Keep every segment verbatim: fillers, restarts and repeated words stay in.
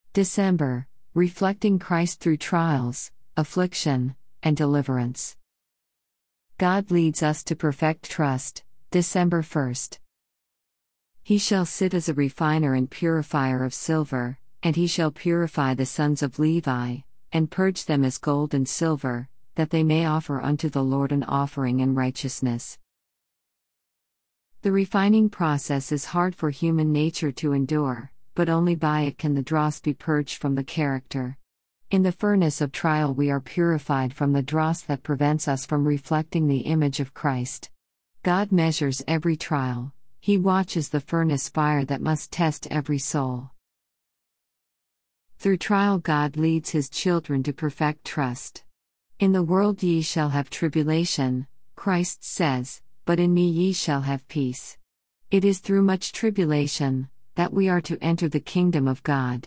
December, reflecting Christ through trials, affliction, and deliverance. God leads us to perfect trust, December first. He shall sit as a refiner and purifier of silver, and he shall purify the sons of Levi, and purge them as gold and silver, that they may offer unto the Lord an offering in righteousness. The refining process is hard for human nature to endure, but only by it can the dross be purged from the character. In the furnace of trial we are purified from the dross that prevents us from reflecting the image of Christ. God measures every trial, He watches the furnace fire that must test every soul. Through trial God leads His children to perfect trust. In the world ye shall have tribulation, Christ says, but in me ye shall have peace. It is through much tribulation that we are to enter the kingdom of God.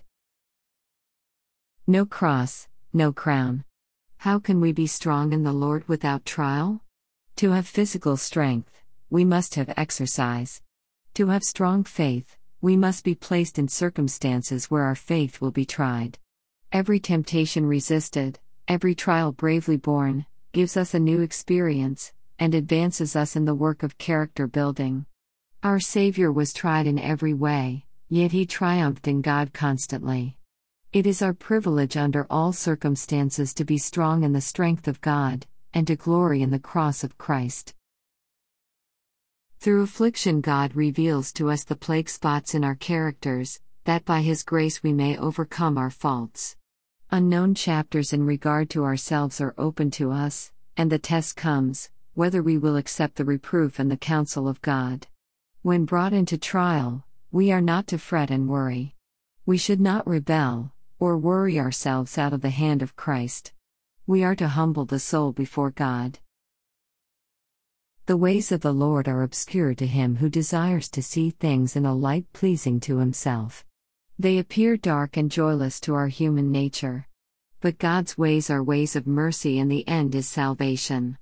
No cross, no crown. How can we be strong in the Lord without trial? To have physical strength, we must have exercise. To have strong faith, we must be placed in circumstances where our faith will be tried. Every temptation resisted, every trial bravely borne, gives us a new experience, and advances us in the work of character building. Our Savior was tried in every way, yet He triumphed in God constantly. It is our privilege under all circumstances to be strong in the strength of God, and to glory in the cross of Christ. Through affliction God reveals to us the plague spots in our characters, that by His grace we may overcome our faults. Unknown chapters in regard to ourselves are open to us, and the test comes, whether we will accept the reproof and the counsel of God. When brought into trial, we are not to fret and worry. We should not rebel, or worry ourselves out of the hand of Christ. We are to humble the soul before God. The ways of the Lord are obscure to him who desires to see things in a light pleasing to himself. They appear dark and joyless to our human nature. But God's ways are ways of mercy, and the end is salvation.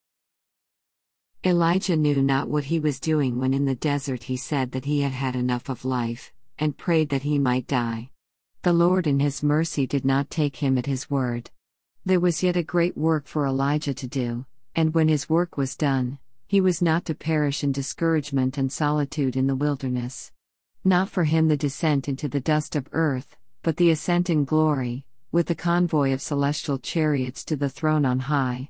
Elijah knew not what he was doing when in the desert he said that he had had enough of life, and prayed that he might die. The Lord in His mercy did not take him at his word. There was yet a great work for Elijah to do, and when his work was done, he was not to perish in discouragement and solitude in the wilderness. Not for him the descent into the dust of earth, but the ascent in glory, with the convoy of celestial chariots to the throne on high.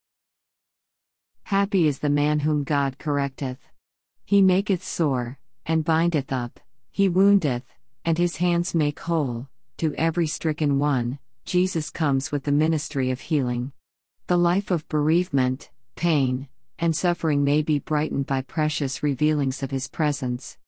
Happy is the man whom God correcteth. He maketh sore, and bindeth up, he woundeth, and his hands make whole. To every stricken one, Jesus comes with the ministry of healing. The life of bereavement, pain, and suffering may be brightened by precious revealings of His presence.